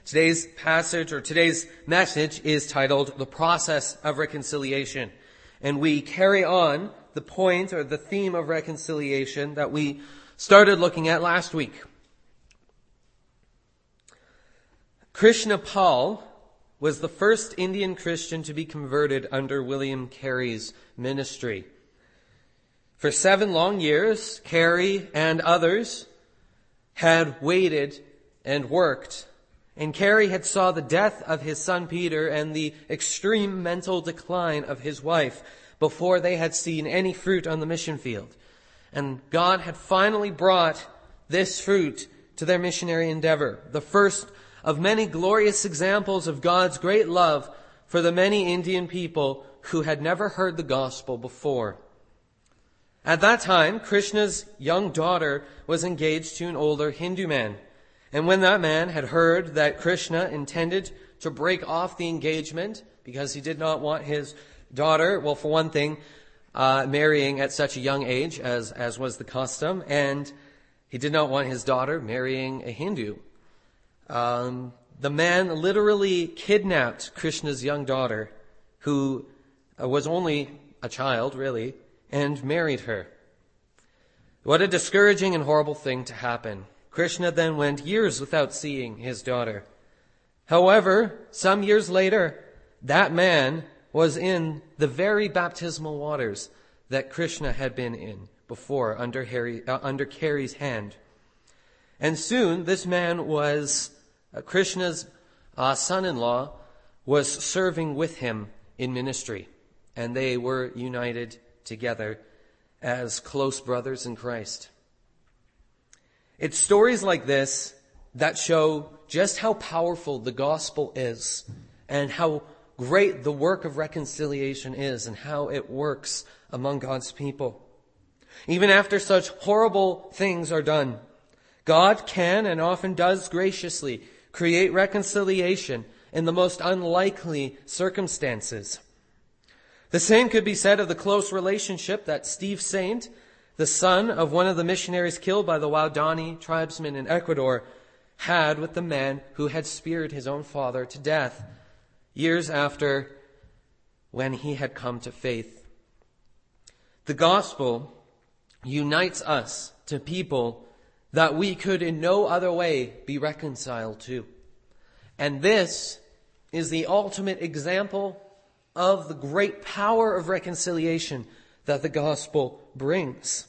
Today's passage, or today's message, is titled The Process of Reconciliation. And we carry on the point or the theme of reconciliation that we started looking at last week. Krishna Pal was the first Indian Christian to be converted under William Carey's ministry. For 7 long years, Carey and others had waited and worked. And Carey had saw the death of his son Peter and the extreme mental decline of his wife before they had seen any fruit on the mission field. And God had finally brought this fruit to their missionary endeavor, the first of many glorious examples of God's great love for the many Indian people who had never heard the gospel before. At that time, Krishna's young daughter was engaged to an older Hindu man. And when that man had heard that Krishna intended to break off the engagement because he did not want his daughter, well, for one thing, marrying at such a young age as was the custom, and he did not want his daughter marrying a Hindu. The man literally kidnapped Krishna's young daughter, who was only a child, really, and married her. What a discouraging and horrible thing to happen. Krishna then went years without seeing his daughter. However, some years later, that man was in the very baptismal waters that Krishna had been in before under Carey's hand. And soon, this man was Krishna's son-in-law, was serving with him in ministry, and they were united together as close brothers in Christ. It's stories like this that show just how powerful the gospel is and how great the work of reconciliation is and how it works among God's people. Even after such horrible things are done, God can and often does graciously create reconciliation in the most unlikely circumstances. The same could be said of the close relationship that Steve Saint, the son of one of the missionaries killed by the Waodani tribesmen in Ecuador, had with the man who had speared his own father to death years after when he had come to faith. The gospel unites us to people that we could in no other way be reconciled to. And this is the ultimate example of the great power of reconciliation that the gospel brings.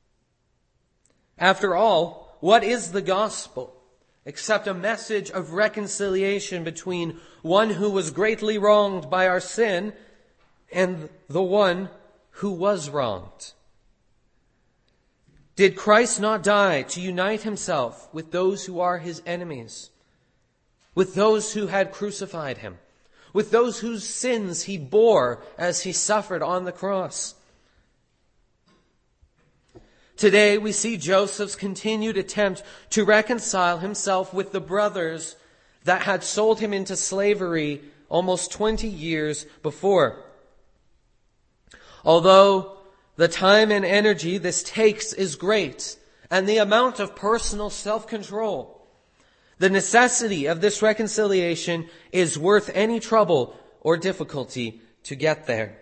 After all, what is the gospel except a message of reconciliation between one who was greatly wronged by our sin and the one who was wronged? Did Christ not die to unite himself with those who are his enemies, with those who had crucified him, with those whose sins he bore as he suffered on the cross? Today we see Joseph's continued attempt to reconcile himself with the brothers that had sold him into slavery almost 20 years before. Although the time and energy this takes is great, and the amount of personal self-control, the necessity of this reconciliation is worth any trouble or difficulty to get there.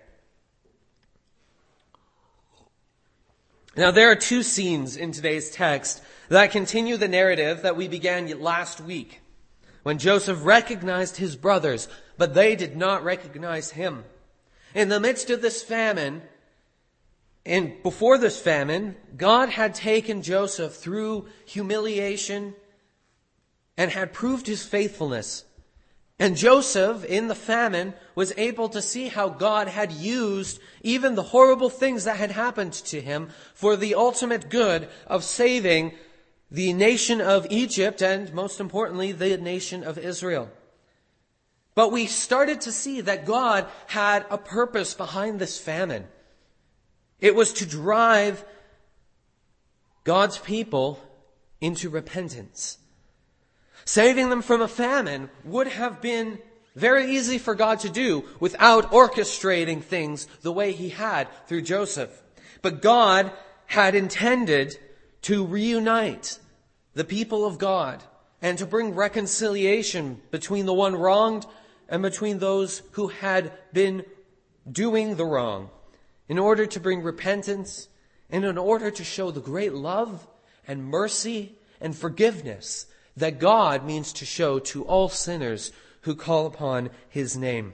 Now, there are 2 scenes in today's text that continue the narrative that we began last week, when Joseph recognized his brothers, but they did not recognize him. In the midst of this famine, and before this famine, God had taken Joseph through humiliation and had proved his faithfulness. And Joseph, in the famine, was able to see how God had used even the horrible things that had happened to him for the ultimate good of saving the nation of Egypt and, most importantly, the nation of Israel. But we started to see that God had a purpose behind this famine. It was to drive God's people into repentance. Saving them from a famine would have been very easy for God to do without orchestrating things the way he had through Joseph. But God had intended to reunite the people of God and to bring reconciliation between the one wronged and between those who had been doing the wrong, in order to bring repentance and in order to show the great love and mercy and forgiveness that God means to show to all sinners who call upon his name.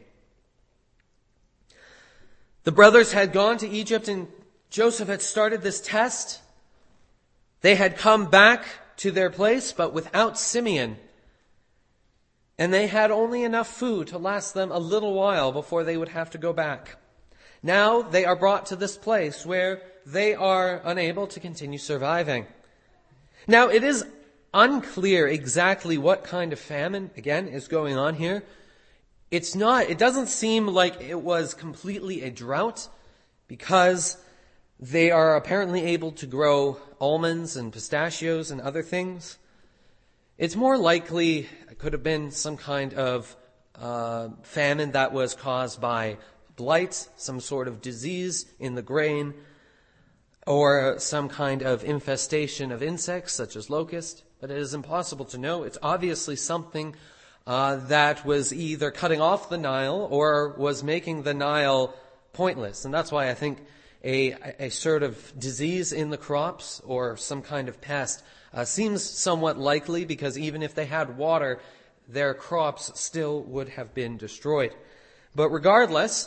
The brothers had gone to Egypt and Joseph had started this test. They had come back to their place, but without Simeon. And they had only enough food to last them a little while before they would have to go back. Now they are brought to this place where they are unable to continue surviving. Now it is unclear exactly what kind of famine, again, is going on here. It doesn't seem like it was completely a drought, because they are apparently able to grow almonds and pistachios and other things. It's more likely it could have been some kind of famine that was caused by blight, some sort of disease in the grain, or some kind of infestation of insects such as locusts. But it is impossible to know. It's obviously something that was either cutting off the Nile or was making the Nile pointless. And that's why I think a sort of disease in the crops or some kind of pest seems somewhat likely, because even if they had water, their crops still would have been destroyed. But regardless,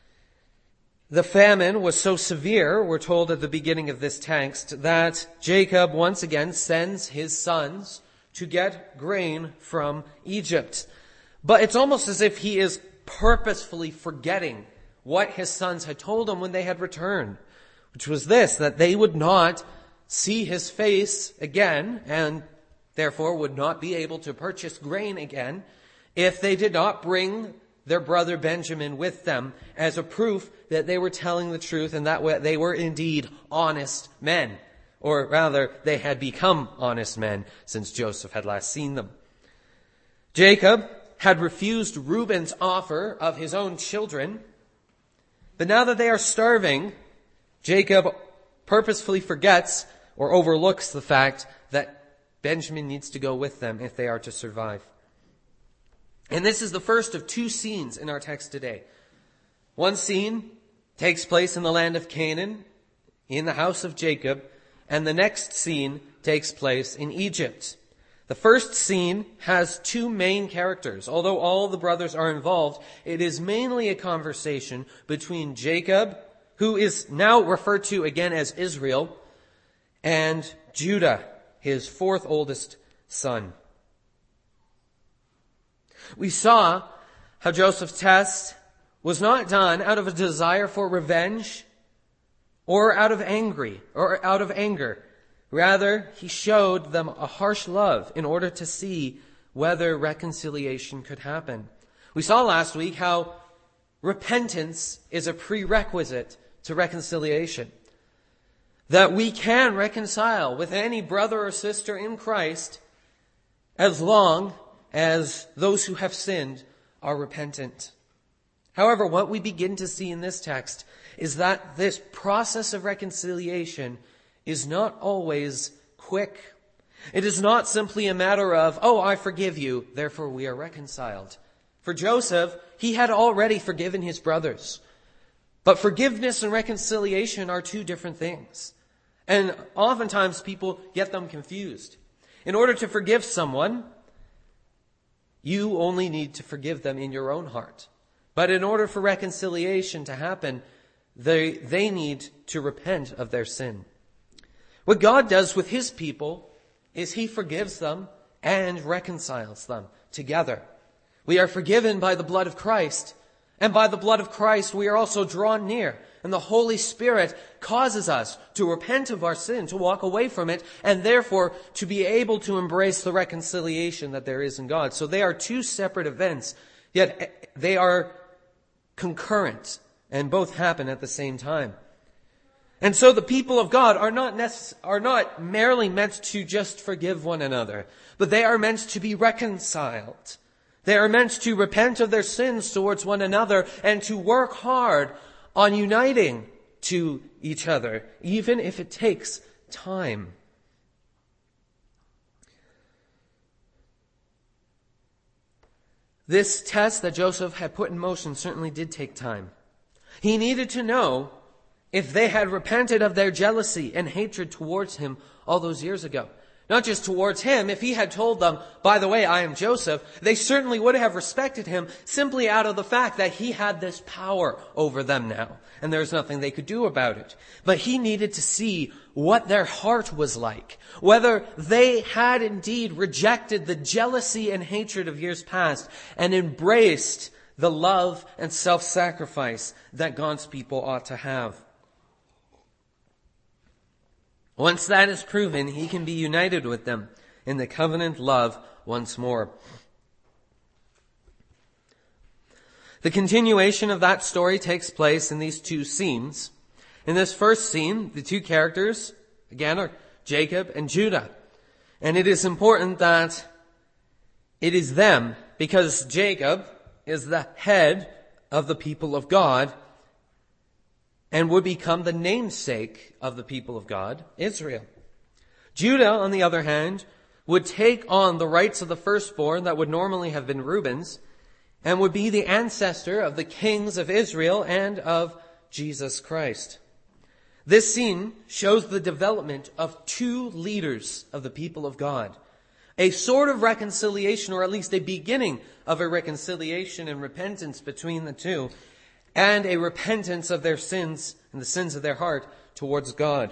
the famine was so severe, we're told at the beginning of this text, that Jacob once again sends his sons to get grain from Egypt. But it's almost as if he is purposefully forgetting what his sons had told him when they had returned, which was this, that they would not see his face again and therefore would not be able to purchase grain again if they did not bring their brother Benjamin with them as a proof that they were telling the truth and that they were indeed honest men. Or rather, they had become honest men since Joseph had last seen them. Jacob had refused Reuben's offer of his own children, but now that they are starving, Jacob purposefully forgets or overlooks the fact that Benjamin needs to go with them if they are to survive. And this is the first of two scenes in our text today. One scene takes place in the land of Canaan, in the house of Jacob, and the next scene takes place in Egypt. The first scene has two main characters. Although all the brothers are involved, it is mainly a conversation between Jacob, who is now referred to again as Israel, and Judah, his fourth oldest son. We saw how Joseph's test was not done out of a desire for revenge or out of anger. Rather, he showed them a harsh love in order to see whether reconciliation could happen. We saw last week how repentance is a prerequisite to reconciliation. That we can reconcile with any brother or sister in Christ as long as those who have sinned are repentant. However, what we begin to see in this text is that this process of reconciliation is not always quick. It is not simply a matter of, oh, I forgive you, therefore we are reconciled. For Joseph, he had already forgiven his brothers. But forgiveness and reconciliation are two different things. And oftentimes people get them confused. In order to forgive someone, you only need to forgive them in your own heart. But in order for reconciliation to happen, they need to repent of their sin. What God does with his people is he forgives them and reconciles them together. We are forgiven by the blood of Christ, and by the blood of Christ we are also drawn near. And the Holy Spirit causes us to repent of our sin, to walk away from it, and therefore to be able to embrace the reconciliation that there is in God. So they are two separate events, yet they are concurrent, and both happen at the same time. And so the people of God are not merely meant to just forgive one another, but they are meant to be reconciled. They are meant to repent of their sins towards one another and to work hard on uniting to each other, even if it takes time. This test that Joseph had put in motion certainly did take time. He needed to know if they had repented of their jealousy and hatred towards him all those years ago. Not just towards him. If he had told them, by the way, I am Joseph, they certainly would have respected him simply out of the fact that he had this power over them now. And there's nothing they could do about it. But he needed to see what their heart was like. Whether they had indeed rejected the jealousy and hatred of years past and embraced the love and self-sacrifice that God's people ought to have. Once that is proven, he can be united with them in the covenant love once more. The continuation of that story takes place in these two scenes. In this first scene, the two characters, again, are Jacob and Judah. And it is important that it is them, because Jacob is the head of the people of God and would become the namesake of the people of God, Israel. Judah, on the other hand, would take on the rights of the firstborn that would normally have been Reuben's and would be the ancestor of the kings of Israel and of Jesus Christ. This scene shows the development of two leaders of the people of God. A sort of reconciliation, or at least a beginning of a reconciliation and repentance between the two, and a repentance of their sins and the sins of their heart towards God.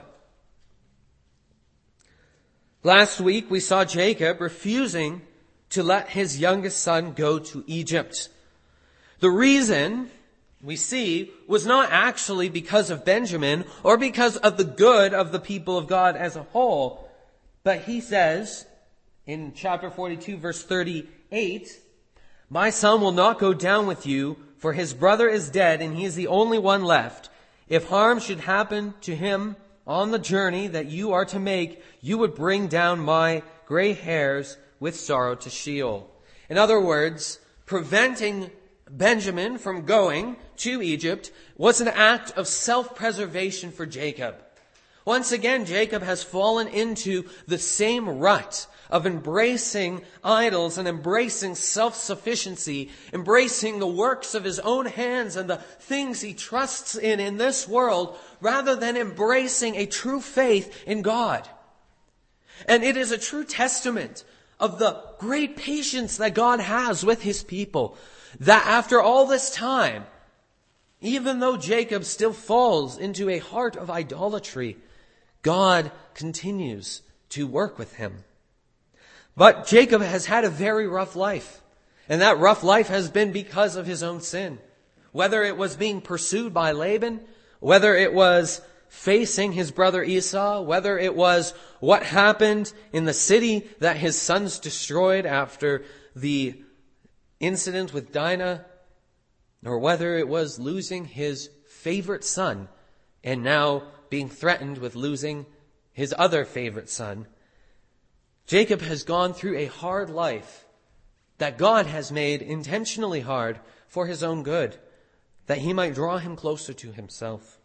Last week we saw Jacob refusing to let his youngest son go to Egypt. The reason, we see, was not actually because of Benjamin or because of the good of the people of God as a whole, but he says in chapter 42 verse 38, "My son will not go down with you, for his brother is dead and he is the only one left. If harm should happen to him on the journey that you are to make, you would bring down my gray hairs with sorrow to Sheol." In other words, preventing Benjamin from going to Egypt was an act of self-preservation for Jacob. Once again, Jacob has fallen into the same rut of embracing idols and embracing self-sufficiency, embracing the works of his own hands and the things he trusts in this world, rather than embracing a true faith in God. And it is a true testament of the great patience that God has with his people, that after all this time, even though Jacob still falls into a heart of idolatry, God continues to work with him. But Jacob has had a very rough life. And that rough life has been because of his own sin. Whether it was being pursued by Laban, whether it was facing his brother Esau, whether it was what happened in the city that his sons destroyed after the incident with Dinah, or whether it was losing his favorite son and now being threatened with losing his other favorite son. Jacob has gone through a hard life that God has made intentionally hard for his own good, that he might draw him closer to himself.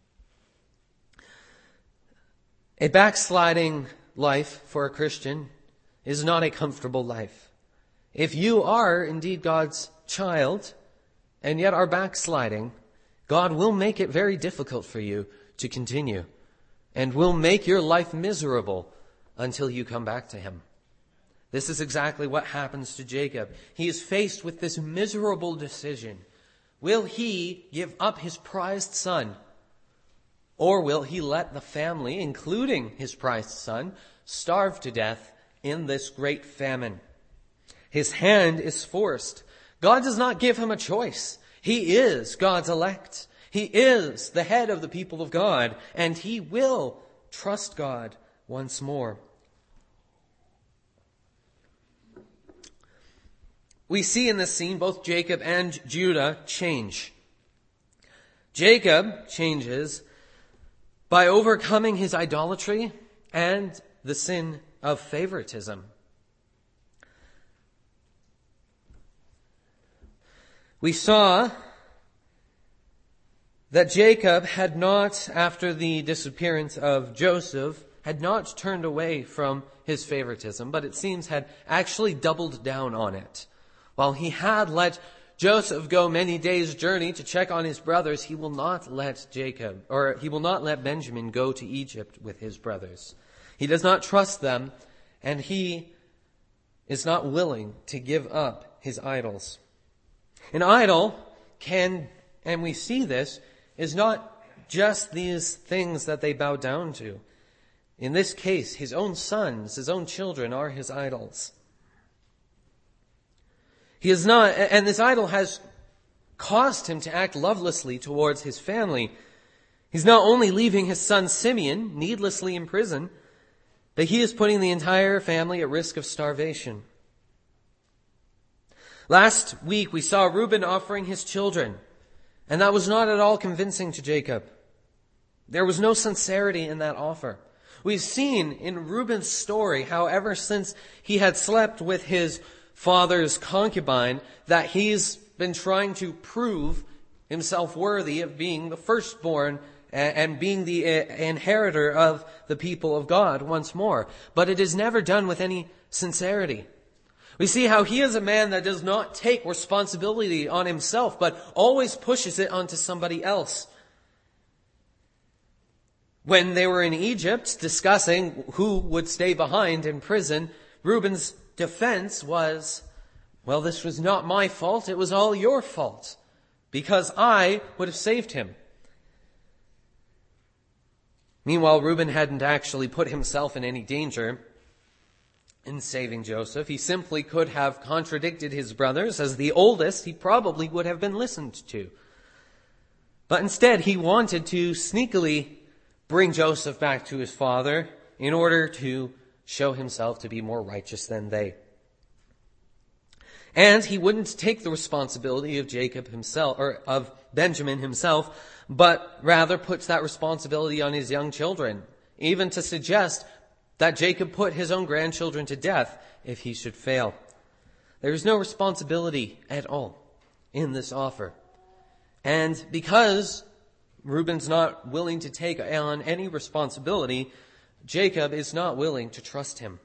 A backsliding life for a Christian is not a comfortable life. If you are indeed God's child and yet are backsliding, God will make it very difficult for you to continue and will make your life miserable until you come back to him. This is exactly what happens to Jacob. He is faced with this miserable decision. Will he give up his prized son? Or will he let the family, including his prized son, starve to death in this great famine? His hand is forced. God does not give him a choice. He is God's elect. He is the head of the people of God, and he will trust God once more. We see in this scene both Jacob and Judah change. Jacob changes by overcoming his idolatry and the sin of favoritism. We saw that Jacob had not, after the disappearance of Joseph, had not turned away from his favoritism, but it seems had actually doubled down on it. While he had let Joseph go many days' journey to check on his brothers, he will not let Benjamin go to Egypt with his brothers. He does not trust them, and he is not willing to give up his idols. An idol can, and we see this, is not just these things that they bow down to. In this case, his own sons, his own children are his idols. He is not, and this idol has caused him to act lovelessly towards his family. He's not only leaving his son Simeon needlessly in prison, but he is putting the entire family at risk of starvation. Last week we saw Reuben offering his children, and that was not at all convincing to Jacob. There was no sincerity in that offer. We've seen in Reuben's story how ever since he had slept with his father's concubine, that he's been trying to prove himself worthy of being the firstborn and being the inheritor of the people of God once more. But it is never done with any sincerity. We see how he is a man that does not take responsibility on himself, but always pushes it onto somebody else. When they were in Egypt discussing who would stay behind in prison, Reuben's defense was, well, this was not my fault, it was all your fault, because I would have saved him. Meanwhile, Reuben hadn't actually put himself in any danger in saving Joseph. He simply could have contradicted his brothers. As the oldest, he probably would have been listened to. But instead, he wanted to sneakily bring Joseph back to his father in order to show himself to be more righteous than they. And he wouldn't take the responsibility of Jacob himself, or of Benjamin himself, but rather puts that responsibility on his young children, even to suggest that Jacob put his own grandchildren to death if he should fail. There is no responsibility at all in this offer. And because Reuben's not willing to take on any responsibility, Jacob is not willing to trust him.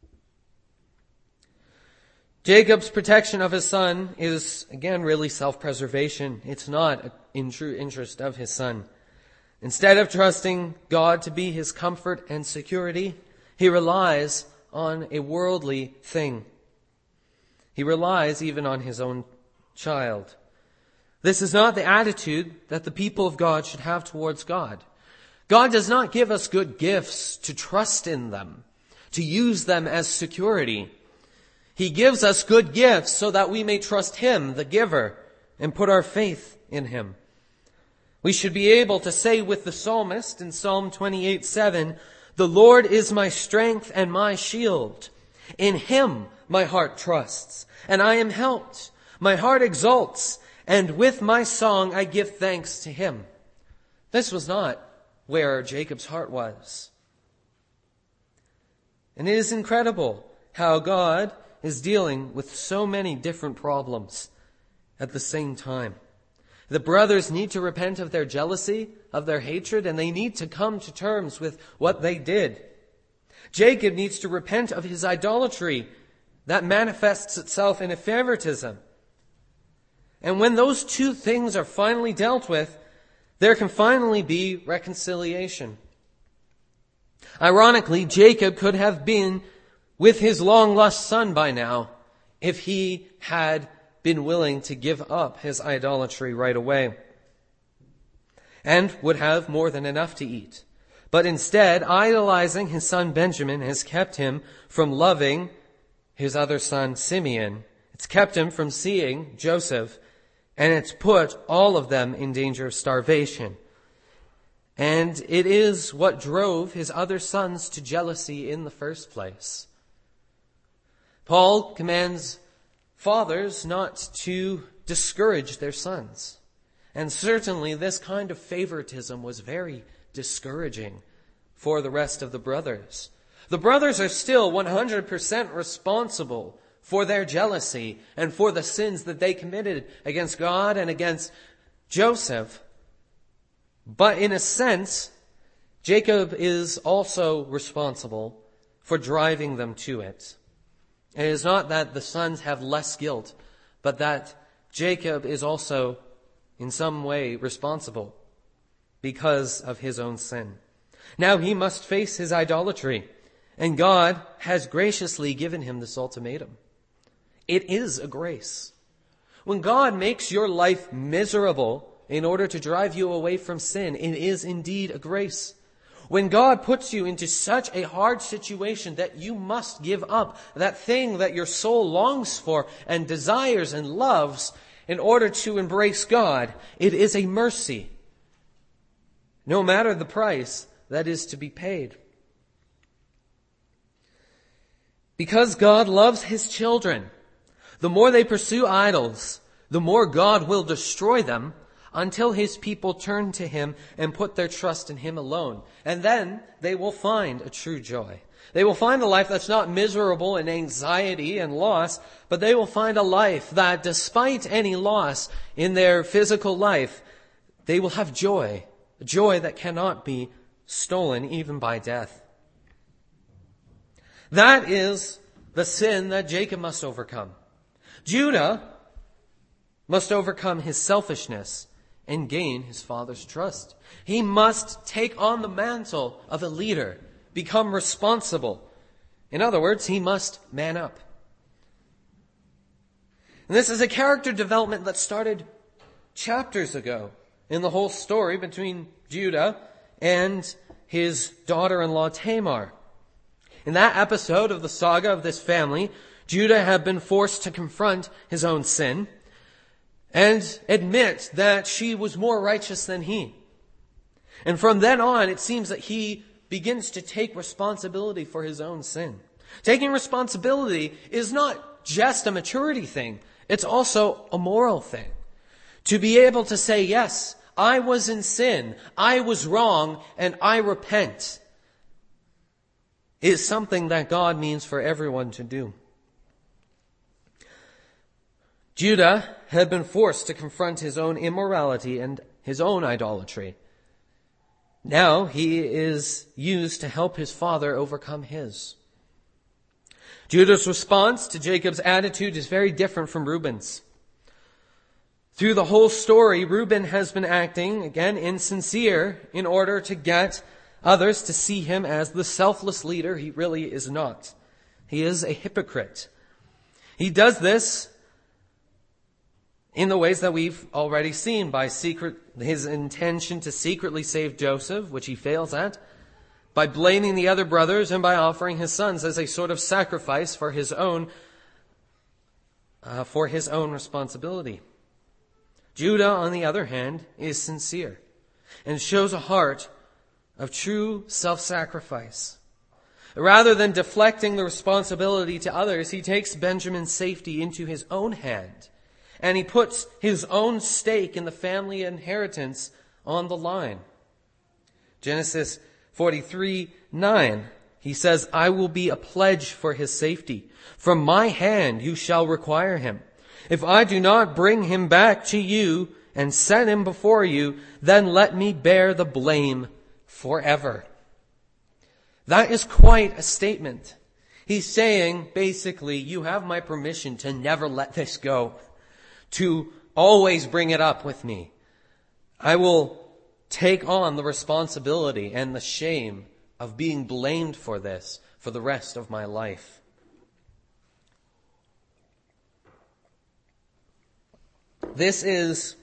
Jacob's protection of his son is, again, really self-preservation. It's not in true interest of his son. Instead of trusting God to be his comfort and security, he relies on a worldly thing. He relies even on his own child. This is not the attitude that the people of God should have towards God. God does not give us good gifts to trust in them, to use them as security. He gives us good gifts so that we may trust him, the giver, and put our faith in him. We should be able to say with the psalmist in Psalm 28:7, "The Lord is my strength and my shield. In him my heart trusts, and I am helped. My heart exults, and with my song I give thanks to him." This was not where Jacob's heart was. And it is incredible how God is dealing with so many different problems at the same time. The brothers need to repent of their jealousy, of their hatred, and they need to come to terms with what they did. Jacob needs to repent of his idolatry that manifests itself in a favoritism. And when those two things are finally dealt with, there can finally be reconciliation. Ironically, Jacob could have been with his long-lost son by now if he had been willing to give up his idolatry right away, and would have more than enough to eat. But instead, idolizing his son Benjamin has kept him from loving his other son Simeon. It's kept him from seeing Joseph, and it's put all of them in danger of starvation. And it is what drove his other sons to jealousy in the first place. Paul commands fathers not to discourage their sons. And certainly this kind of favoritism was very discouraging for the rest of the brothers. The brothers are still 100% responsible for their jealousy and for the sins that they committed against God and against Joseph. But in a sense, Jacob is also responsible for driving them to it. It is not that the sons have less guilt but that Jacob is also in some way responsible because of his own sin. Now he must face his idolatry, and God has graciously given him this ultimatum. It is a grace. When God makes your life miserable in order to drive you away from sin, it is indeed a grace. When God puts you into such a hard situation that you must give up that thing that your soul longs for and desires and loves in order to embrace God, it is a mercy, no matter the price that is to be paid. Because God loves his children, the more they pursue idols, the more God will destroy them until his people turn to him and put their trust in him alone. And then they will find a true joy. They will find a life that's not miserable in anxiety and loss, but they will find a life that, despite any loss in their physical life, they will have joy, a joy that cannot be stolen even by death. That is the sin that Jacob must overcome. Judah must overcome his selfishness and gain his father's trust. He must take on the mantle of a leader, become responsible. In other words, he must man up. And this is a character development that started chapters ago in the whole story between Judah and his daughter-in-law Tamar. In that episode of the saga of this family, Judah had been forced to confront his own sin and admit that she was more righteous than he. And from then on, it seems that he begins to take responsibility for his own sin. Taking responsibility is not just a maturity thing. It's also a moral thing. To be able to say, yes, I was in sin, I was wrong, and I repent, is something that God means for everyone to do. Judah had been forced to confront his own immorality and his own idolatry. Now he is used to help his father overcome his. Judah's response to Jacob's attitude is very different from Reuben's. Through the whole story, Reuben has been acting, again, insincere in order to get others to see him as the selfless leader he really is not. He is a hypocrite. He does this in the ways that we've already seen, by his intention to secretly save Joseph, which he fails at, by blaming the other brothers, and by offering his sons as a sort of sacrifice for his own responsibility. Judah, on the other hand, is sincere and shows a heart of true self-sacrifice. Rather than deflecting the responsibility to others, he takes Benjamin's safety into his own hand, and he puts his own stake in the family inheritance on the line. Genesis 43:9, he says, I will be a pledge for his safety. From my hand you shall require him. If I do not bring him back to you and set him before you, then let me bear the blame forever. That is quite a statement. He's saying, basically, you have my permission to never let this go, to always bring it up with me. I will take on the responsibility and the shame of being blamed for this for the rest of my life. This is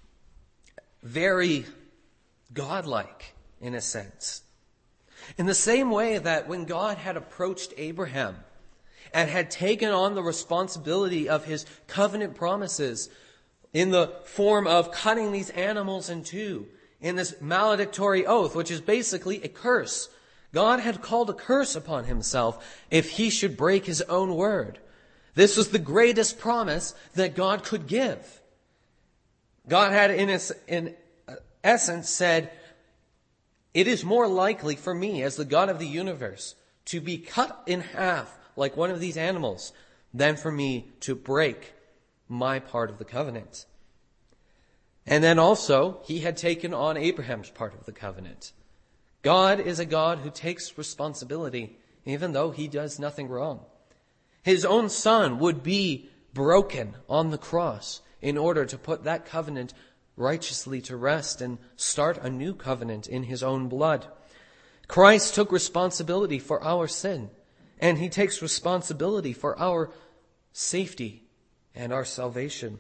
very godlike in a sense. In the same way that when God had approached Abraham and had taken on the responsibility of his covenant promises in the form of cutting these animals in two, in this maledictory oath, which is basically a curse. God had called a curse upon himself if he should break his own word. This was the greatest promise that God could give. God had in essence said, it is more likely for me as the God of the universe to be cut in half like one of these animals than for me to break my part of the covenant. And then also, he had taken on Abraham's part of the covenant. God is a God who takes responsibility even though he does nothing wrong. His own son would be broken on the cross in order to put that covenant righteously to rest and start a new covenant in his own blood. Christ took responsibility for our sin, and he takes responsibility for our safety and our salvation.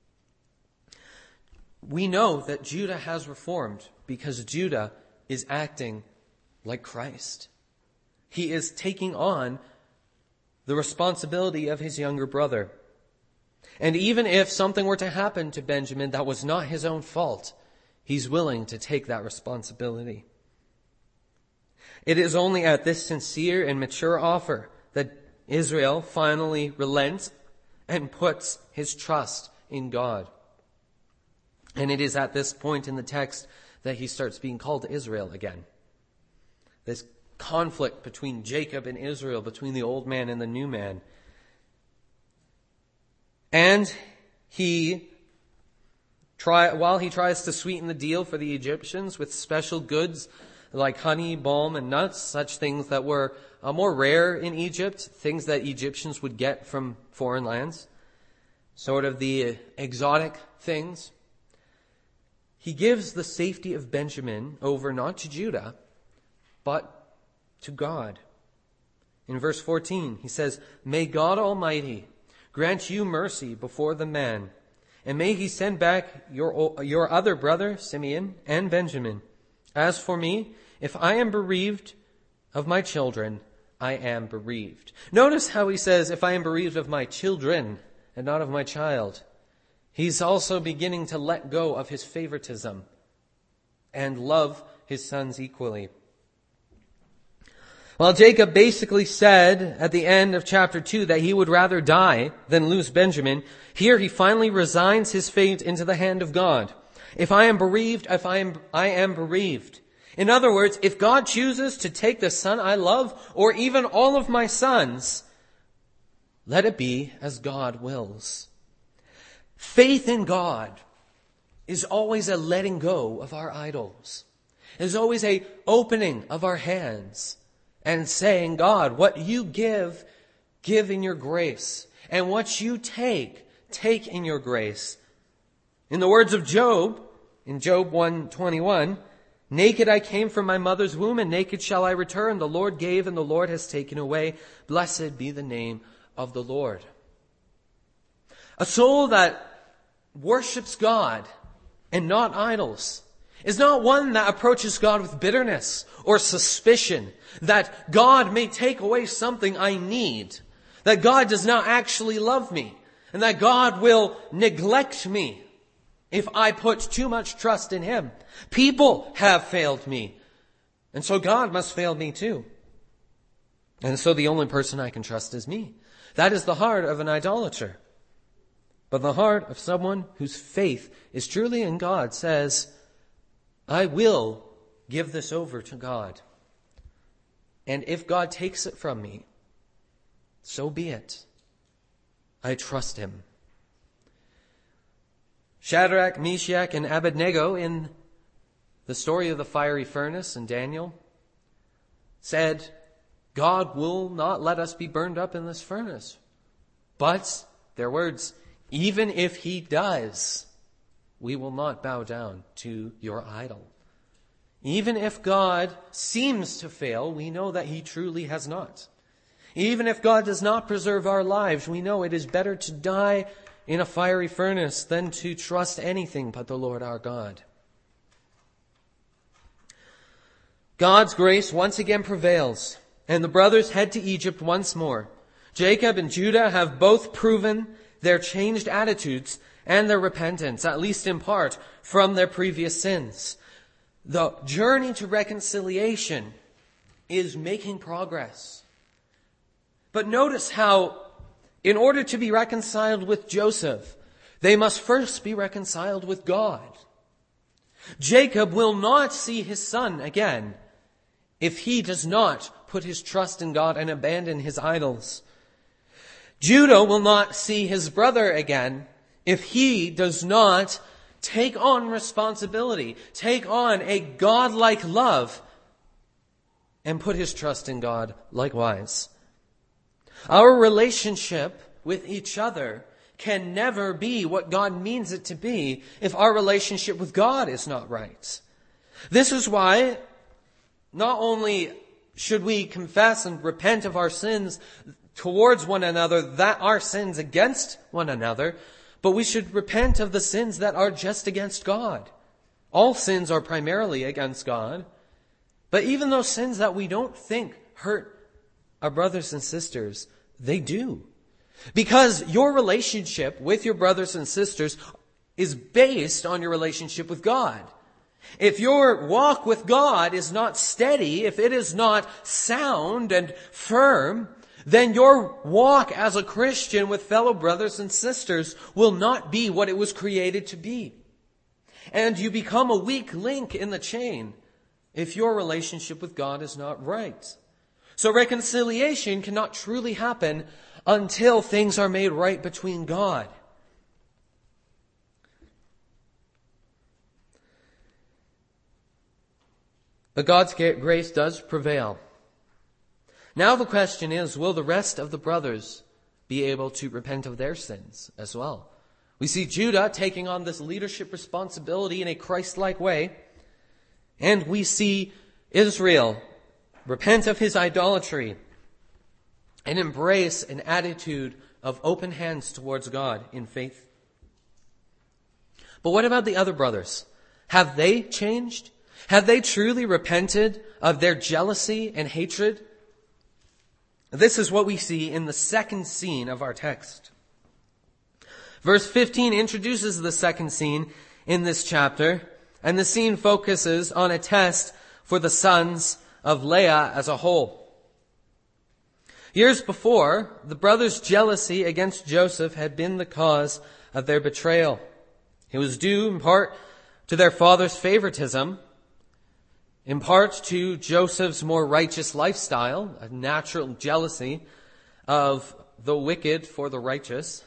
We know that Judah has reformed because Judah is acting like Christ. He is taking on the responsibility of his younger brother. And even if something were to happen to Benjamin that was not his own fault, he's willing to take that responsibility. It is only at this sincere and mature offer that Israel finally relents and puts his trust in God. And it is at this point in the text that he starts being called Israel again. This conflict between Jacob and Israel, between the old man and the new man. And while he tries to sweeten the deal for the Egyptians with special goods like honey, balm, and nuts, such things that were more rare in Egypt, things that Egyptians would get from foreign lands, sort of the exotic things, he gives the safety of Benjamin over not to Judah, but to God. In verse 14, he says, "May God Almighty grant you mercy before the man, and may he send back your other brother, Simeon, and Benjamin. As for me, if I am bereaved of my children, I am bereaved." Notice how he says, if I am bereaved of my children, and not of my child. He's also beginning to let go of his favoritism and love his sons equally. Well, Jacob basically said at the end of chapter 2 that he would rather die than lose Benjamin. Here he finally resigns his fate into the hand of God. If I am bereaved, I am bereaved. In other words, if God chooses to take the son I love, or even all of my sons, let it be as God wills. Faith in God is always a letting go of our idols. It is always a opening of our hands and saying, God, what you give, give in your grace. And what you take, take in your grace. In the words of Job, in Job 1:21, "Naked I came from my mother's womb, and naked shall I return. The Lord gave, and the Lord has taken away. Blessed be the name of the Lord." A soul that worships God and not idols is not one that approaches God with bitterness or suspicion that God may take away something I need, that God does not actually love me, and that God will neglect me if I put too much trust in Him. People have failed me, and so God must fail me too. And so the only person I can trust is me. That is the heart of an idolater. But the heart of someone whose faith is truly in God says, I will give this over to God. And if God takes it from me, so be it. I trust Him. Shadrach, Meshach, and Abednego in the story of the fiery furnace in Daniel said, God will not let us be burned up in this furnace. But, their words, even if He does, we will not bow down to your idol. Even if God seems to fail, we know that He truly has not. Even if God does not preserve our lives, we know it is better to die in a fiery furnace than to trust anything but the Lord our God. God's grace once again prevails, and the brothers head to Egypt once more. Jacob and Judah have both proven their changed attitudes and their repentance, at least in part, from their previous sins. The journey to reconciliation is making progress. But notice how, in order to be reconciled with Joseph, they must first be reconciled with God. Jacob will not see his son again if he does not put his trust in God and abandon his idols. Judah will not see his brother again if he does not take on responsibility, take on a God-like love, and put his trust in God likewise. Our relationship with each other can never be what God means it to be if our relationship with God is not right. This is why not only should we confess and repent of our sins towards one another, that are sins against one another, but we should repent of the sins that are just against God. All sins are primarily against God, but even those sins that we don't think hurt our brothers and sisters, they do. Because your relationship with your brothers and sisters is based on your relationship with God. If your walk with God is not steady, if it is not sound and firm, then your walk as a Christian with fellow brothers and sisters will not be what it was created to be. And you become a weak link in the chain if your relationship with God is not right. So reconciliation cannot truly happen until things are made right between God. But God's grace does prevail. Now the question is, will the rest of the brothers be able to repent of their sins as well? We see Judah taking on this leadership responsibility in a Christ-like way. And we see Israel repent of his idolatry and embrace an attitude of open hands towards God in faith. But what about the other brothers? Have they changed? Have they truly repented of their jealousy and hatred? This is what we see in the second scene of our text. Verse 15 introduces the second scene in this chapter, and the scene focuses on a test for the sons of Leah as a whole. Years before, the brothers' jealousy against Joseph had been the cause of their betrayal. It was due in part to their father's favoritism, in part to Joseph's more righteous lifestyle, a natural jealousy of the wicked for the righteous.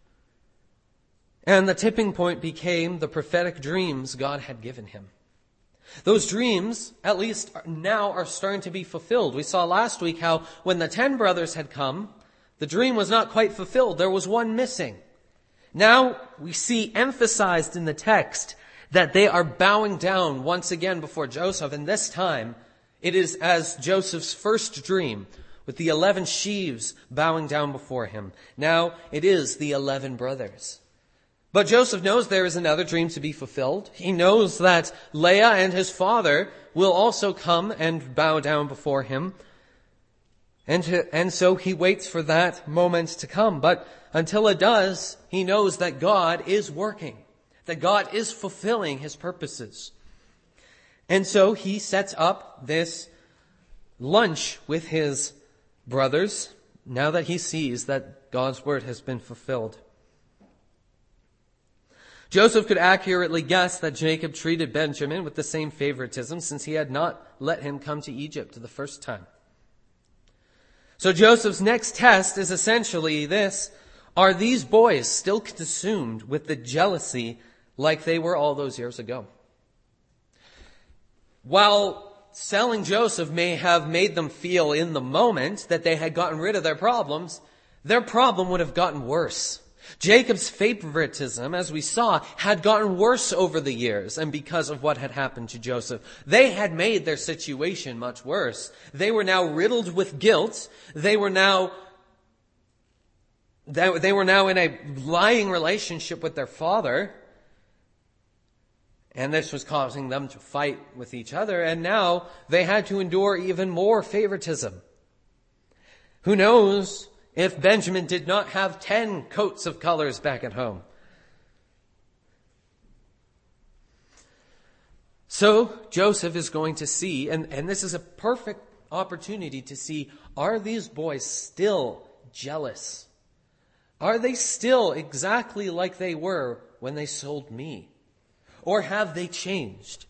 And the tipping point became the prophetic dreams God had given him. Those dreams, at least now, are starting to be fulfilled. We saw last week how when the 10 brothers had come, the dream was not quite fulfilled. There was one missing. Now we see emphasized in the text that they are bowing down once again before Joseph, and this time it is as Joseph's first dream, with the 11 sheaves bowing down before him. Now it is the 11 brothers. But Joseph knows there is another dream to be fulfilled. He knows that Leah and his father will also come and bow down before him. And so he waits for that moment to come. But until it does, he knows that God is working, that God is fulfilling his purposes. And so he sets up this lunch with his brothers now that he sees that God's word has been fulfilled. Joseph could accurately guess that Jacob treated Benjamin with the same favoritism since he had not let him come to Egypt the first time. So Joseph's next test is essentially this: are these boys still consumed with the jealousy like they were all those years ago? While selling Joseph may have made them feel in the moment that they had gotten rid of their problem would have gotten worse. Jacob's favoritism, as we saw, had gotten worse over the years, and because of what had happened to Joseph. They had made their situation much worse. They were now riddled with guilt. They were now in a lying relationship with their father, and this was causing them to fight with each other, and now they had to endure even more favoritism. Who knows if Benjamin did not have 10 coats of colors back at home? So Joseph is going to see, and this is a perfect opportunity to see, are these boys still jealous? Are they still exactly like they were when they sold me? Or have they changed?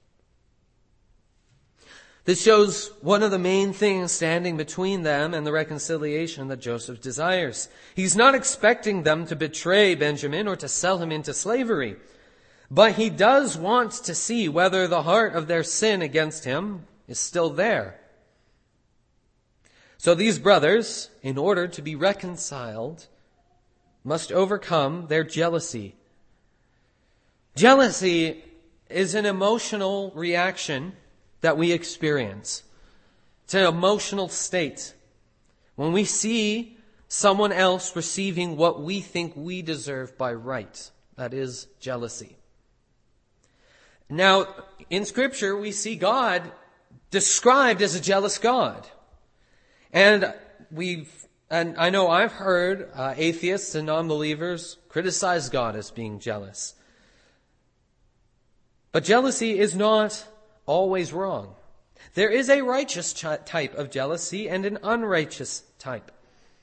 This shows one of the main things standing between them and the reconciliation that Joseph desires. He's not expecting them to betray Benjamin or to sell him into slavery, but he does want to see whether the heart of their sin against him is still there. So these brothers, in order to be reconciled, must overcome their jealousy. Jealousy is an emotional reaction that we experience. It's an emotional state. When we see someone else receiving what we think we deserve by right, that is jealousy. Now, in Scripture, we see God described as a jealous God. And I know I've heard atheists and non-believers criticize God as being jealous. But jealousy is not always wrong. There is a righteous type of jealousy and an unrighteous type.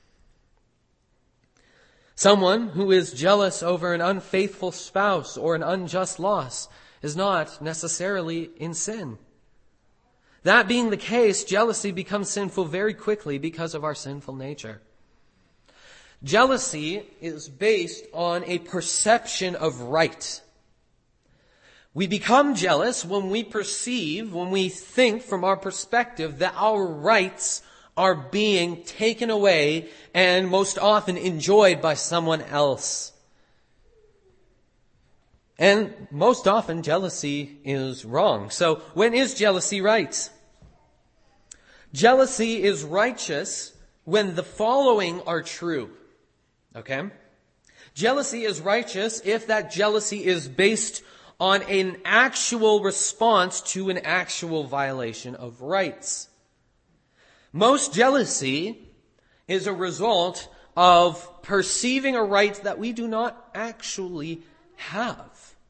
Someone who is jealous over an unfaithful spouse or an unjust loss is not necessarily in sin. That being the case, jealousy becomes sinful very quickly because of our sinful nature. Jealousy is based on a perception of right. We become jealous when we think from our perspective that our rights are being taken away and most often enjoyed by someone else. And most often jealousy is wrong. So when is jealousy right? Jealousy is righteous when the following are true. Okay? Jealousy is righteous if that jealousy is based on an actual response to an actual violation of rights. Most jealousy is a result of perceiving a right that we do not actually have.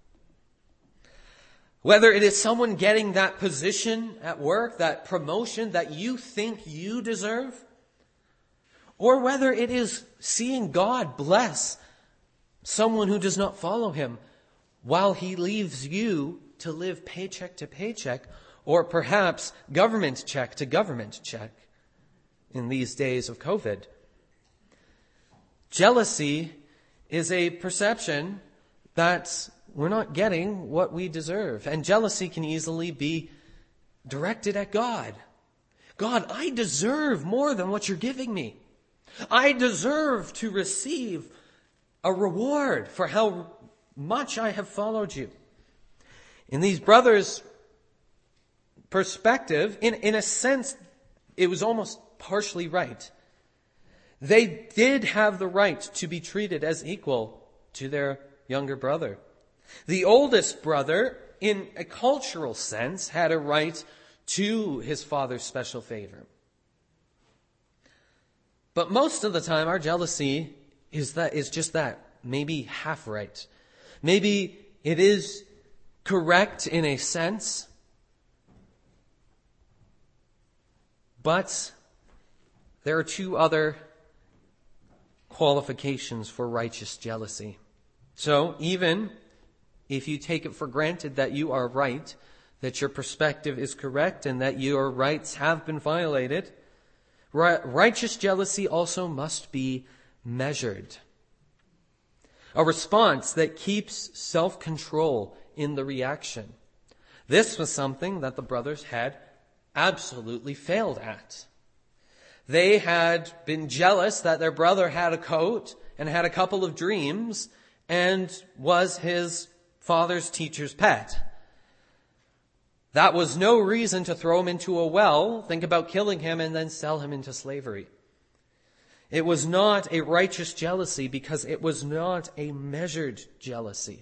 Whether it is someone getting that position at work, that promotion that you think you deserve, or whether it is seeing God bless someone who does not follow Him while He leaves you to live paycheck to paycheck, or perhaps government check to government check in these days of COVID. Jealousy is a perception that we're not getting what we deserve. And jealousy can easily be directed at God. God, I deserve more than what you're giving me. I deserve to receive a reward for how much I have followed you. In these brothers' perspective, in a sense, it was almost partially right. They did have the right to be treated as equal to their younger brother. The oldest brother, in a cultural sense, had a right to his father's special favor. But most of the time, our jealousy is just that, maybe half right. Maybe it is correct in a sense, but there are two other qualifications for righteous jealousy. So even if you take it for granted that you are right, that your perspective is correct, and that your rights have been violated, righteous jealousy also must be measured. A response that keeps self-control in the reaction. This was something that the brothers had absolutely failed at. They had been jealous that their brother had a coat and had a couple of dreams and was his father's teacher's pet. That was no reason to throw him into a well, think about killing him, and then sell him into slavery. It was not a righteous jealousy because it was not a measured jealousy.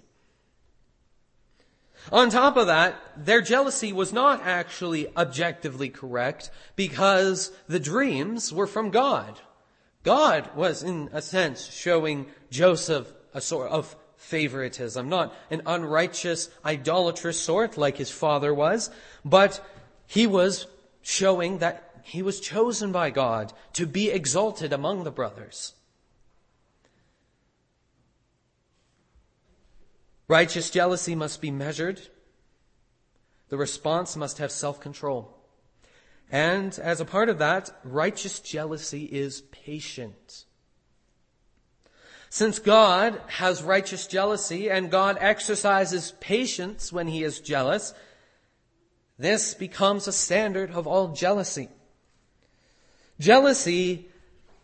On top of that, their jealousy was not actually objectively correct because the dreams were from God. God was, in a sense, showing Joseph a sort of favoritism, not an unrighteous, idolatrous sort like his father was, but he was showing that he was chosen by God to be exalted among the brothers. Righteous jealousy must be measured. The response must have self-control. And as a part of that, righteous jealousy is patient. Since God has righteous jealousy and God exercises patience when He is jealous, this becomes a standard of all jealousy. Jealousy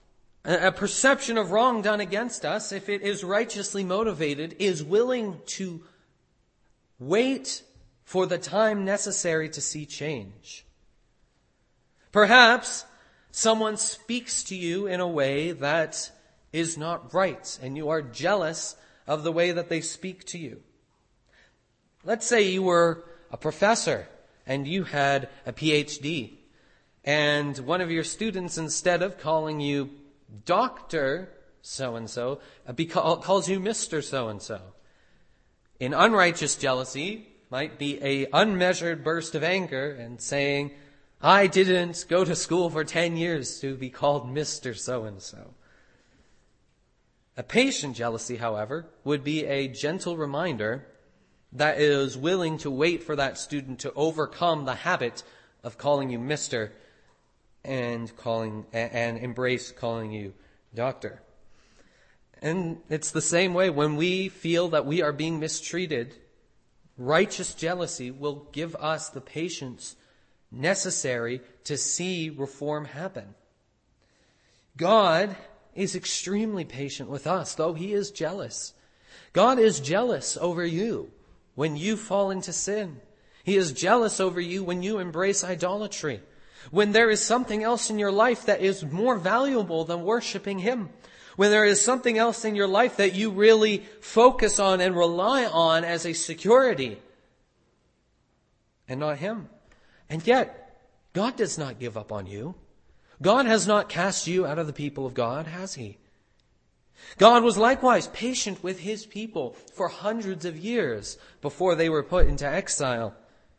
a perception of wrong done against us, if it is righteously motivated, is willing to wait for the time necessary to see change. Perhaps someone speaks to you in a way that is not right, and you are jealous of the way that they speak to you. Let's say you were a professor and you had a PhD, and one of your students, instead of calling you Dr. So-and-so, calls you Mr. So-and-so. In unrighteous jealousy might be an unmeasured burst of anger and saying, I didn't go to school for 10 years to be called Mr. So-and-so. A patient jealousy, however, would be a gentle reminder that is willing to wait for that student to overcome the habit of calling you Mr. and embrace calling you Doctor. And it's the same way when we feel that we are being mistreated. Righteous jealousy will give us the patience necessary to see reform happen. God is extremely patient with us, though He is jealous. God is jealous over you when you fall into sin. He is jealous over you when you embrace idolatry. When there is something else in your life that is more valuable than worshiping Him. When there is something else in your life that you really focus on and rely on as a security and not Him. And yet, God does not give up on you. God has not cast you out of the people of God, has He? God was likewise patient with His people for hundreds of years before they were put into exile.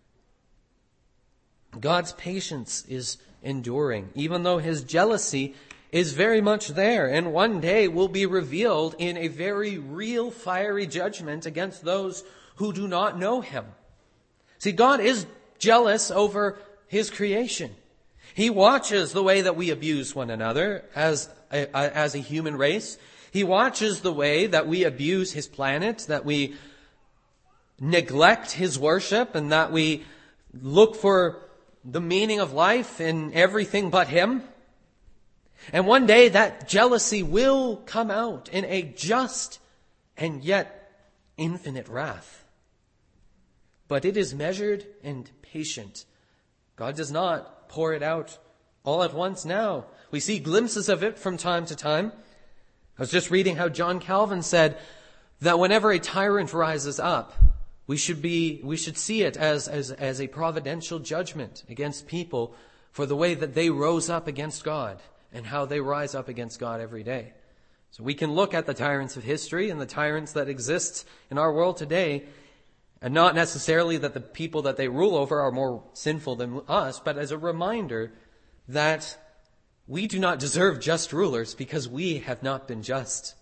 God's patience is enduring, even though His jealousy is very much there, and one day will be revealed in a very real fiery judgment against those who do not know Him. See, God is jealous over His creation. He watches the way that we abuse one another as a human race. He watches the way that we abuse His planet, that we neglect His worship, and that we look for the meaning of life in everything but Him. And one day that jealousy will come out in a just and yet infinite wrath. But it is measured and patient. God does not pour it out all at once now. We see glimpses of it from time to time. I was just reading how John Calvin said that whenever a tyrant rises up, we should see it as a providential judgment against people for the way that they rose up against God and how they rise up against God every day. So we can look at the tyrants of history and the tyrants that exist in our world today, and not necessarily that the people that they rule over are more sinful than us, but as a reminder that we do not deserve just rulers because we have not been just.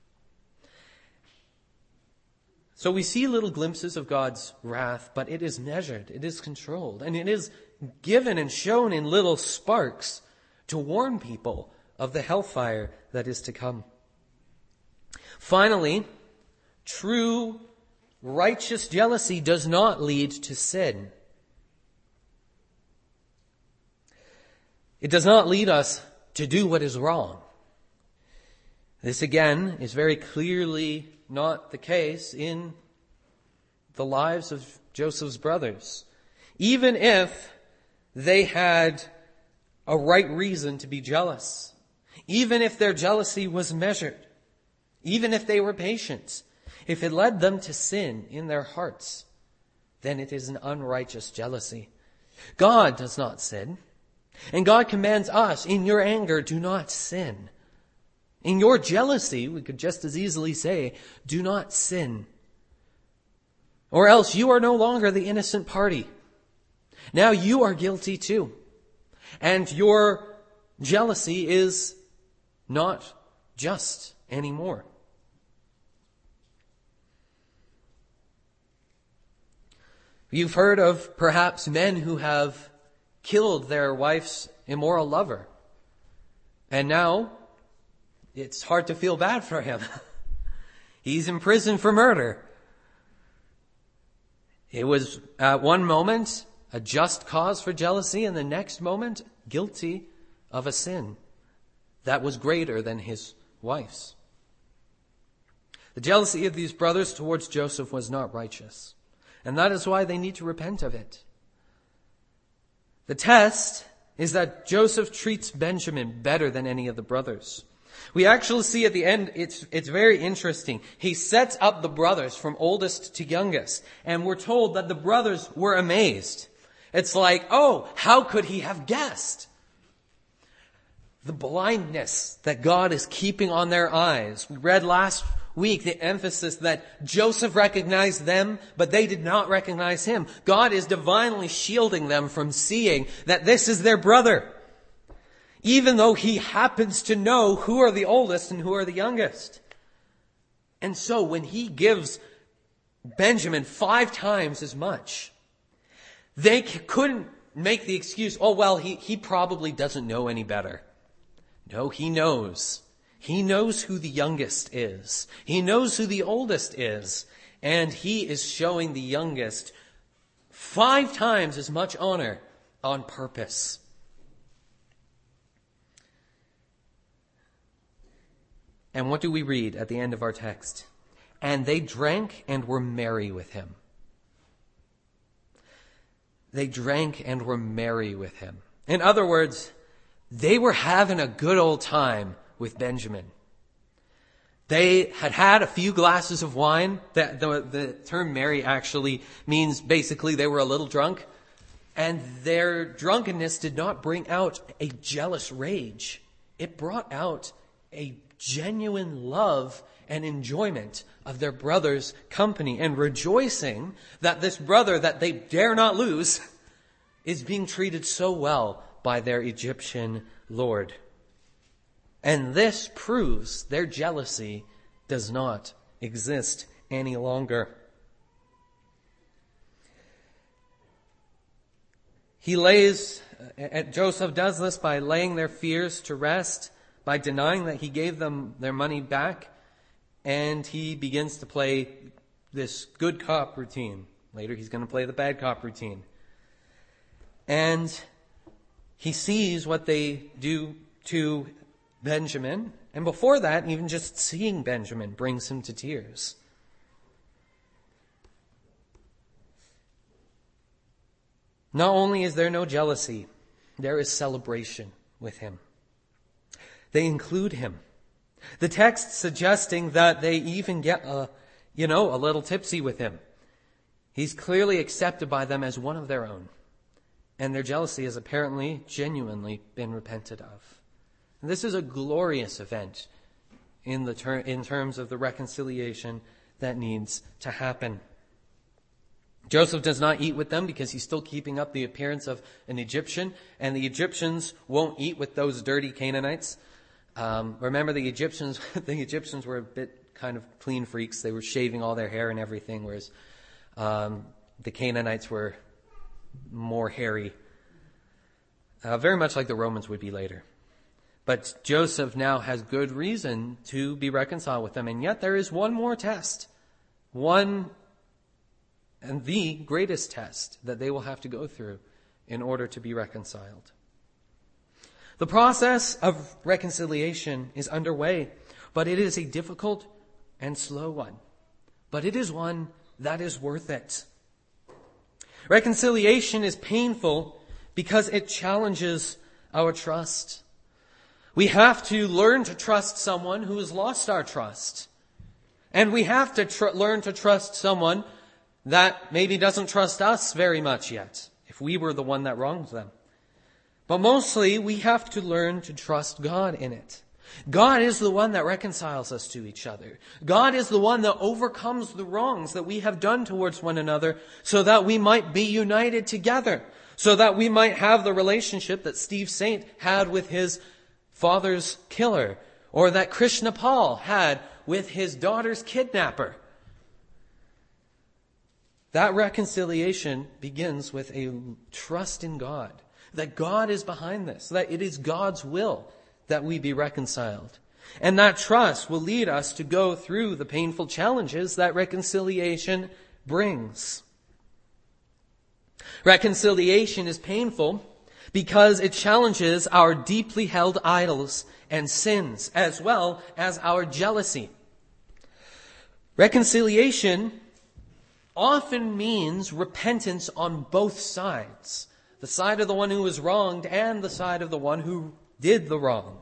So we see little glimpses of God's wrath, but it is measured, it is controlled, and it is given and shown in little sparks to warn people of the hellfire that is to come. Finally, true righteous jealousy does not lead to sin. It does not lead us to do what is wrong. This again is very clearly not the case in the lives of Joseph's brothers. Even if they had a right reason to be jealous, even if their jealousy was measured, even if they were patient, if it led them to sin in their hearts, then it is an unrighteous jealousy. God does not sin, and God commands us, in your anger, do not sin. In your jealousy, we could just as easily say, do not sin. Or else you are no longer the innocent party. Now you are guilty too. And your jealousy is not just anymore. You've heard of perhaps men who have killed their wife's immoral lover. And now it's hard to feel bad for him. He's in prison for murder. It was at one moment a just cause for jealousy, and the next moment guilty of a sin. that was greater than his wife's. The jealousy of these brothers towards Joseph was not righteous, and that is why they need to repent of it. The test is that Joseph treats Benjamin better than any of the brothers. We actually see at the end, it's very interesting. He sets up the brothers from oldest to youngest, and we're told that the brothers were amazed. It's like, oh, how could he have guessed? The blindness that God is keeping on their eyes. We read last week the emphasis that Joseph recognized them, but they did not recognize him. God is divinely shielding them from seeing that this is their brother, even though he happens to know who are the oldest and who are the youngest. And so when he gives Benjamin 5 times as much, they couldn't make the excuse, oh, well, he probably doesn't know any better. No, he knows. He knows who the youngest is. He knows who the oldest is. And he is showing the youngest 5 times as much honor on purpose. And what do we read at the end of our text? And they drank and were merry with him. They drank and were merry with him. In other words, they were having a good old time with Benjamin. They had had a few glasses of wine. The term merry actually means basically they were a little drunk. And their drunkenness did not bring out a jealous rage. It brought out a genuine love and enjoyment of their brother's company and rejoicing that this brother that they dare not lose is being treated so well by their Egyptian lord. And this proves their jealousy does not exist any longer. Joseph does this by laying their fears to rest, by denying that he gave them their money back, and he begins to play this good cop routine. Later he's going to play the bad cop routine. And he sees what they do to Benjamin, and before that, even just seeing Benjamin brings him to tears. Not only is there no jealousy, there is celebration with him. They include him. The text suggesting that they even get a little tipsy with him. He's clearly accepted by them as one of their own. And their jealousy has apparently genuinely been repented of. And this is a glorious event in terms of the reconciliation that needs to happen. Joseph does not eat with them because he's still keeping up the appearance of an Egyptian, and the Egyptians won't eat with those dirty Canaanites. Remember, the Egyptians were a bit kind of clean freaks. They were shaving all their hair and everything, whereas the Canaanites were more hairy, very much like the Romans would be later. But Joseph now has good reason to be reconciled with them, and yet there is one more test, one and the greatest test that they will have to go through in order to be reconciled. The process of reconciliation is underway, but it is a difficult and slow one. But it is one that is worth it. Reconciliation is painful because it challenges our trust. We have to learn to trust someone who has lost our trust. And we have to learn to trust someone that maybe doesn't trust us very much yet, if we were the one that wronged them. But mostly, we have to learn to trust God in it. God is the one that reconciles us to each other. God is the one that overcomes the wrongs that we have done towards one another so that we might be united together, so that we might have the relationship that Steve Saint had with his father's killer, or that Krishna Paul had with his daughter's kidnapper. That reconciliation begins with a trust in God, that God is behind this, that it is God's will that we be reconciled. And that trust will lead us to go through the painful challenges that reconciliation brings. Reconciliation is painful because it challenges our deeply held idols and sins, as well as our jealousy. Reconciliation often means repentance on both sides, the side of the one who was wronged and the side of the one who did the wrong.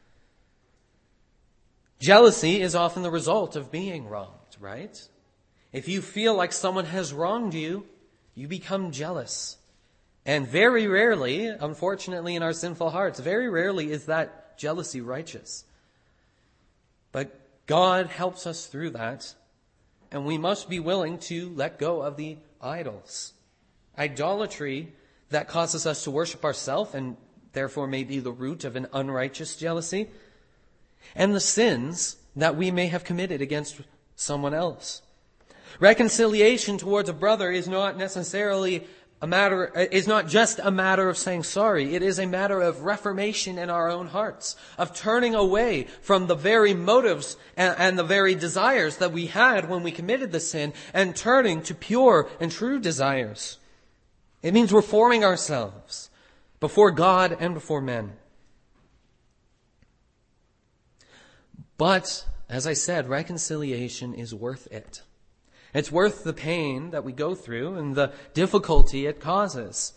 Jealousy is often the result of being wronged, right? If you feel like someone has wronged you, you become jealous. And very rarely, unfortunately in our sinful hearts, very rarely is that jealousy righteous. But God helps us through that, and we must be willing to let go of the idols. Idolatry that causes us to worship ourselves and therefore may be the root of an unrighteous jealousy, and the sins that we may have committed against someone else. Reconciliation towards a brother is not necessarily is not just a matter of saying sorry. It is a matter of reformation in our own hearts, of turning away from the very motives and the very desires that we had when we committed the sin and turning to pure and true desires. It means reforming ourselves before God and before men. But, as I said, reconciliation is worth it. It's worth the pain that we go through and the difficulty it causes.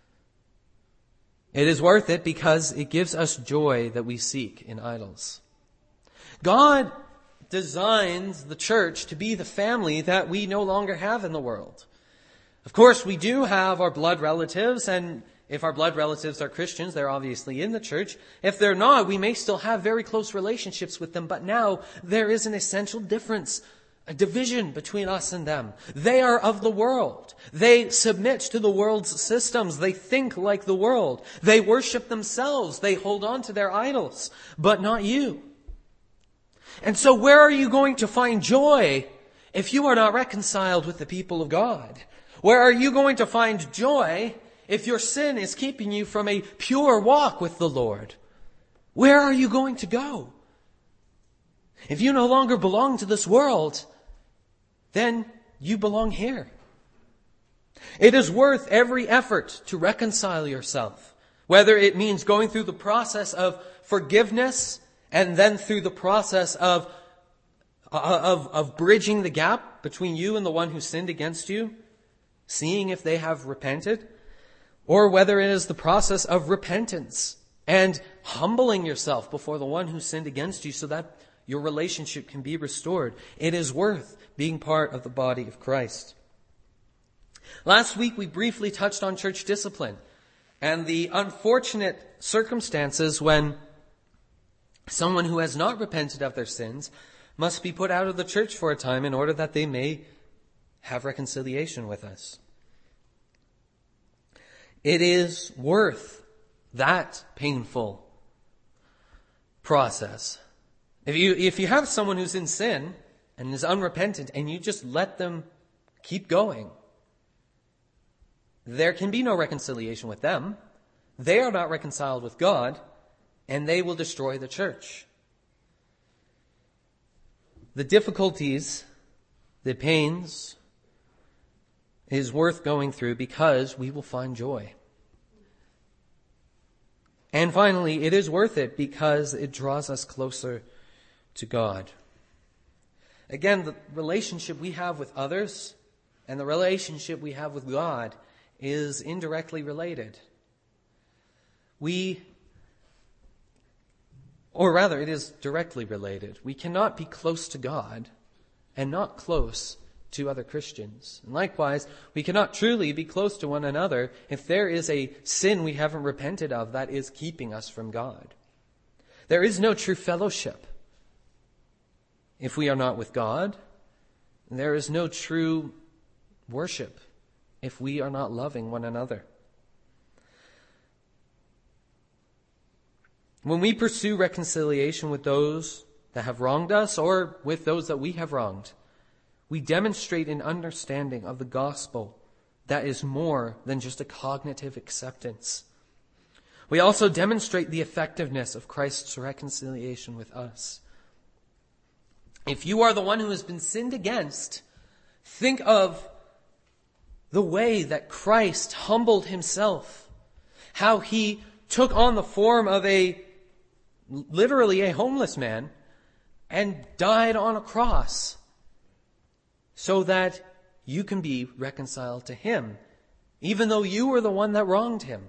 It is worth it because it gives us joy that we seek in idols. God designs the church to be the family that we no longer have in the world. Of course, we do have our blood relatives, and if our blood relatives are Christians, they're obviously in the church. If they're not, we may still have very close relationships with them, but now there is an essential difference, a division between us and them. They are of the world. They submit to the world's systems. They think like the world. They worship themselves. They hold on to their idols, but not you. And so where are you going to find joy if you are not reconciled with the people of God? Where are you going to find joy if your sin is keeping you from a pure walk with the Lord? Where are you going to go? If you no longer belong to this world, then you belong here. It is worth every effort to reconcile yourself, whether it means going through the process of forgiveness and then through the process of bridging the gap between you and the one who sinned against you, seeing if they have repented, or whether it is the process of repentance and humbling yourself before the one who sinned against you so that your relationship can be restored. It is worth being part of the body of Christ. Last week we briefly touched on church discipline and the unfortunate circumstances when someone who has not repented of their sins must be put out of the church for a time in order that they may have reconciliation with us. It is worth that painful process. If you have someone who's in sin and is unrepentant and you just let them keep going, there can be no reconciliation with them. They are not reconciled with God, and they will destroy the church. The difficulties, the pains, is worth going through because we will find joy. And finally, it is worth it because it draws us closer to God. Again, the relationship we have with others and the relationship we have with God is indirectly related. It is directly related. We cannot be close to God and not close to other Christians. And likewise, we cannot truly be close to one another if there is a sin we haven't repented of that is keeping us from God. There is no true fellowship if we are not with God. There is no true worship if we are not loving one another. When we pursue reconciliation with those that have wronged us or with those that we have wronged, we demonstrate an understanding of the gospel that is more than just a cognitive acceptance. We also demonstrate the effectiveness of Christ's reconciliation with us. If you are the one who has been sinned against, think of the way that Christ humbled himself how he took on the form of literally a homeless man and died on a cross so that you can be reconciled to him, even though you were the one that wronged him.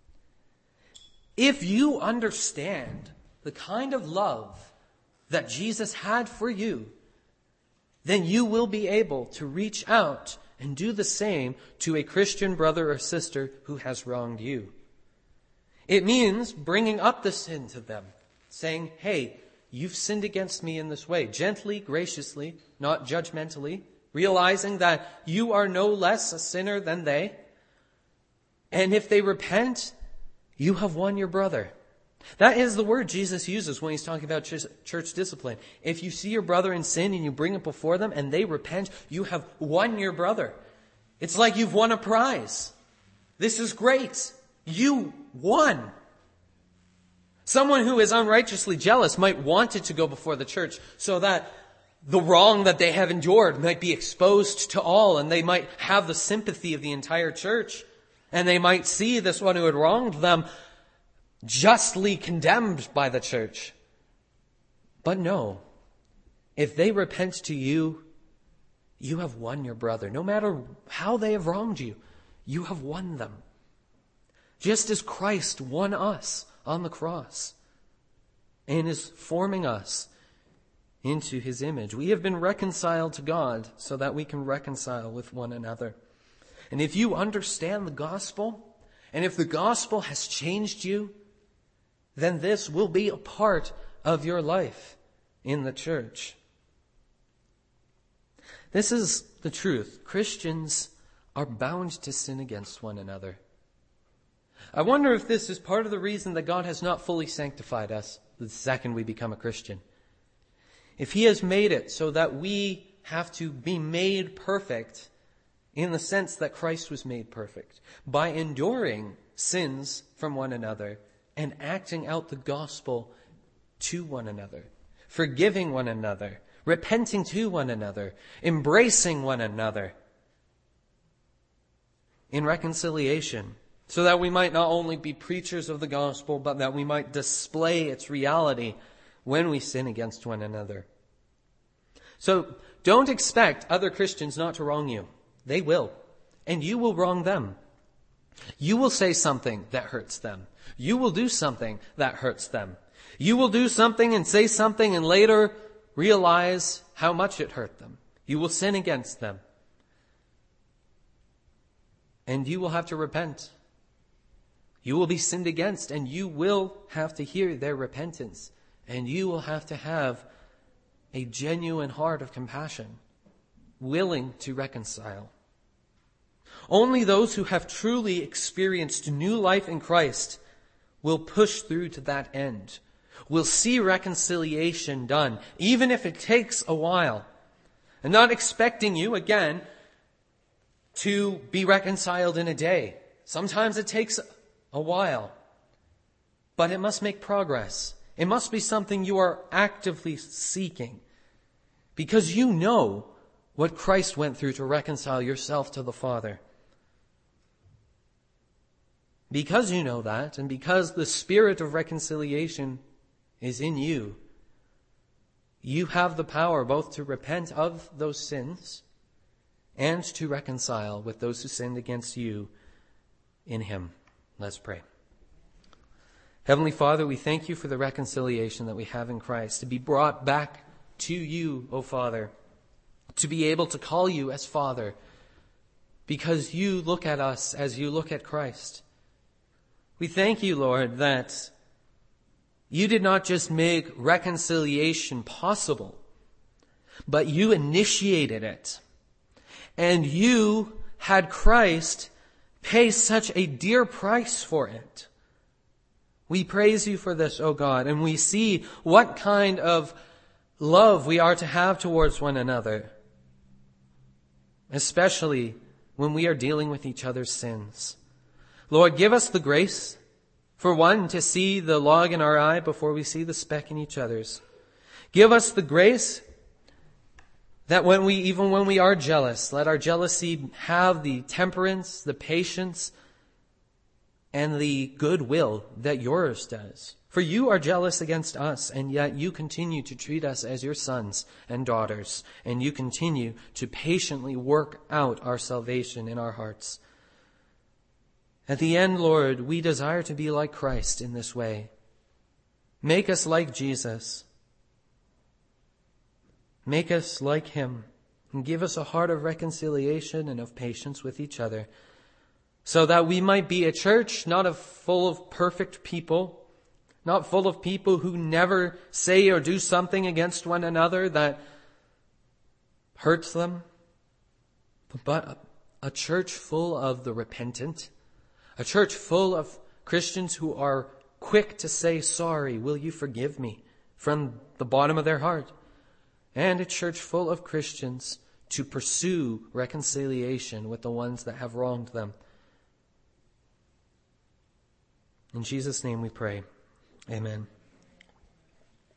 If you understand the kind of love that Jesus had for you, then you will be able to reach out and do the same to a Christian brother or sister who has wronged you. It means bringing up the sin to them, saying, hey, you've sinned against me in this way, gently, graciously, not judgmentally, realizing that you are no less a sinner than they. And if they repent, you have won your brother. That is the word Jesus uses when he's talking about church discipline. If you see your brother in sin and you bring it before them and they repent, you have won your brother. It's like you've won a prize. This is great. You won. Someone who is unrighteously jealous might want it to go before the church so that the wrong that they have endured might be exposed to all, and they might have the sympathy of the entire church. And they might see this one who had wronged them justly condemned by the church. But no, if they repent to you, you have won your brother. No matter how they have wronged you, you have won them. Just as Christ won us on the cross and is forming us into his image. We have been reconciled to God so that we can reconcile with one another. And if you understand the gospel, and if the gospel has changed you, then this will be a part of your life in the church. This is the truth. Christians are bound to sin against one another. I wonder if this is part of the reason that God has not fully sanctified us the second we become a Christian. If he has made it so that we have to be made perfect in the sense that Christ was made perfect, by enduring sins from one another and acting out the gospel to one another, forgiving one another, repenting to one another, embracing one another in reconciliation, so that we might not only be preachers of the gospel, but that we might display its reality when we sin against one another. So don't expect other Christians not to wrong you. They will. And you will wrong them. You will say something that hurts them. You will do something that hurts them. You will do something and say something and later realize how much it hurt them. You will sin against them. And you will have to repent. You will be sinned against, and you will have to hear their repentance. And you will have to have a genuine heart of compassion, willing to reconcile. Only those who have truly experienced new life in Christ will push through to that end, will see reconciliation done, even if it takes a while. And not expecting you, again, to be reconciled in a day. Sometimes it takes a while, but it must make progress. It must be something you are actively seeking, because you know what Christ went through to reconcile yourself to the Father. Because you know that, and because the spirit of reconciliation is in you, you have the power both to repent of those sins and to reconcile with those who sinned against you in him. Let's pray. Heavenly Father, we thank you for the reconciliation that we have in Christ, to be brought back to you, O Father, to be able to call you as Father, because you look at us as you look at Christ. We thank you, Lord, that you did not just make reconciliation possible, but you initiated it. And you had Christ pay such a dear price for it. We praise you for this, O God, and we see what kind of love we are to have towards one another, especially when we are dealing with each other's sins. Lord, give us the grace, for one, to see the log in our eye before we see the speck in each other's. Give us the grace that even when we are jealous, let our jealousy have the temperance, the patience and the goodwill that yours does. For you are jealous against us, and yet you continue to treat us as your sons and daughters, and you continue to patiently work out our salvation in our hearts. At the end, Lord, we desire to be like Christ in this way. Make us like Jesus. Make us like him, and give us a heart of reconciliation and of patience with each other, so that we might be a church not full of perfect people, not full of people who never say or do something against one another that hurts them, but a church full of the repentant, a church full of Christians who are quick to say, "Sorry, will you forgive me?" from the bottom of their heart, and a church full of Christians to pursue reconciliation with the ones that have wronged them. In Jesus' name we pray. Amen.